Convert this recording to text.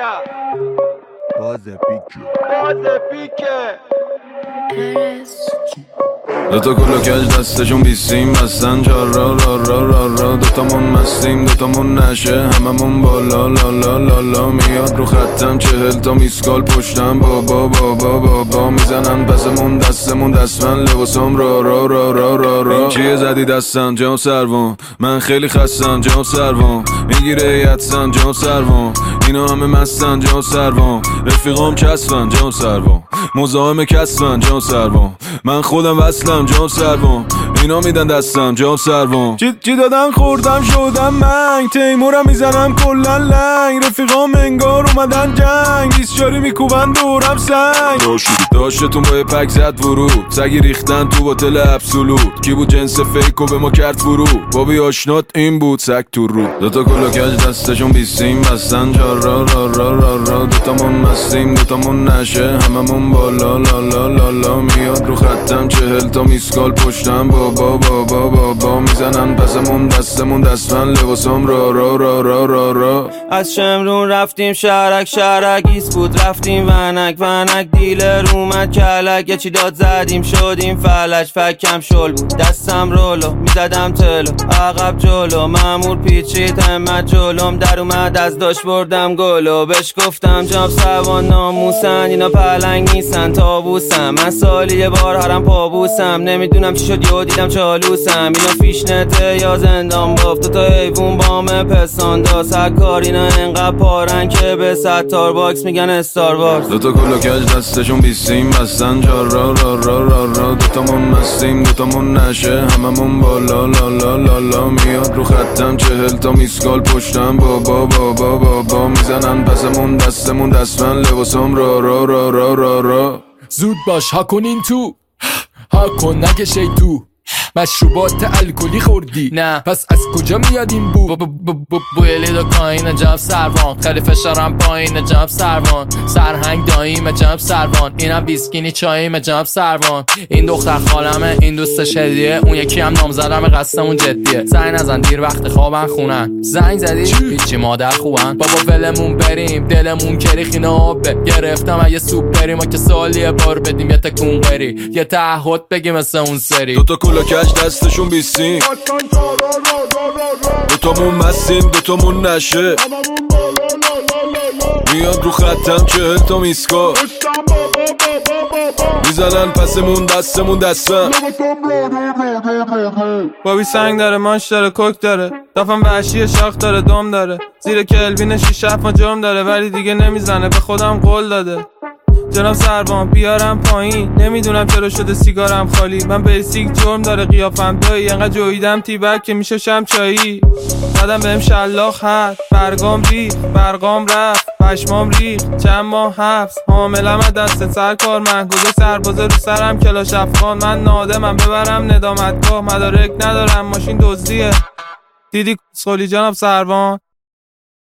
پیکه دوتا کلو کج دستشون بیسیم بستن جار را دوتامون مستیم دوتامون نشه هممون بالا لا لا لا لا میاد رو خطم 40 تا میسکال پشتم بابا میزنن پسمون دستمون دستمن لباسم را این چیه زدی دستم جام سروان من خیلی خستم جام سروان میگیره یدسن جام سروان اینا همه مستن جام سروان رفیقام چسبن جام سروان مزاحم کسبن جام سروان من خودم وصلم جام سروان اینا میدن دستم جام سروان چی دادن خوردم شدم منگ تیمورم میزنم کلن لنگ رفیقام انگار اومدن جنگ ایسچاری میکوبن دورم سنگ داشتتون با یه پک زد ورود سگی ریختن تو باتل ابسولوت کی بود جنس فیک و به ما کرد فرو بابی آشنات این بود سگ تو رو دوتا کلو کج دستشون بیسیم بستن جار را دوتامون مستیم دوتامون نشه هممون بالا لا لا لا لا میاد رو خطم 40 تا میسکال پشتم بابا میزنن پسمون دستمون دستمن لباسم را از شمرون رفتیم شهرک ایست بود رفتیم ونک دیلر اومد کلک یه چی داد زدیم شدیم فلج فکم شل بود دستم رولو میزدم تلو عقب جلو مامور پیچید همت جلوم در اومد از داشت بردم گلو بهش گفتم جام سوان ناموسن اینا پلنگ نیستن تابوسم من سالی یه بار هرم پابوسم نمیدونم چی شد یهو دیدم چالوسم اینا فیشنته یا زندان بافت تو تا حیوون بام پسانداز هر کار اینا انقدر پارن که به ستار باکس میگن استار وارز دوتا کلو کج دستشون بیسیم بستن جار را دوتامون مستیم دوتامون نشه هممون بالا لا لا لا لا میاد رو خطم 40 تا میسکال پشتم بابا میزنن پسمون دستمون دستمن لباسم را زود باش ها کنین تو ها کن نکشی تو مشروبات الکلی خوردی نه پس از کجا میاد این بو بوی لیدو کاین جنب سروان خیلی فشارم پایین جنب سروان سرهنگ داییم جنب سروان اینم بیسکینی چاییم جنب سروان این دختر خالمه این دوستش هدیه اون یکی هم نامزدم قصدمون جدیه زنگ نزن دیر وقت خوابن خونن زنگ زدی هیچی مادر خوبن بابا ولمون بریم دلمون کریخینه آبه گرفتم اگه سوپ بریم ما که سالیه بار بدیم یه تکون بری یه تعهد بگیم مثل اون سری دوتا کلو کج دستشون بیسیم دوتامون مستیم دوتامون نشه میاد رو خطم 40 تا میسکا میزنن پسمون دستمون دستم بابی سنگ داره ماش داره کوک داره دافم وحشی شاخ داره دم داره زیر کلوین 6 7 جام داره ولی دیگه نمیزنه به خودم قول داده جناب سروان بیارم پایین نمیدونم چرا شده سیگارم خالی من بیسیک جرم داره قیافم دایی انقدر جویدم تیبک که میشه شم چایی زدم بهم شلاخ هست برگام رفت پشمام ریخ چند ماه حبس حاملم از دست سرکار من گذاشت سربازه رو سرم کلاش افغان من نادمم ببرم ندامتگاه مدارک ندارم ماشین دزدیه دیدی کسخولی جناب سروان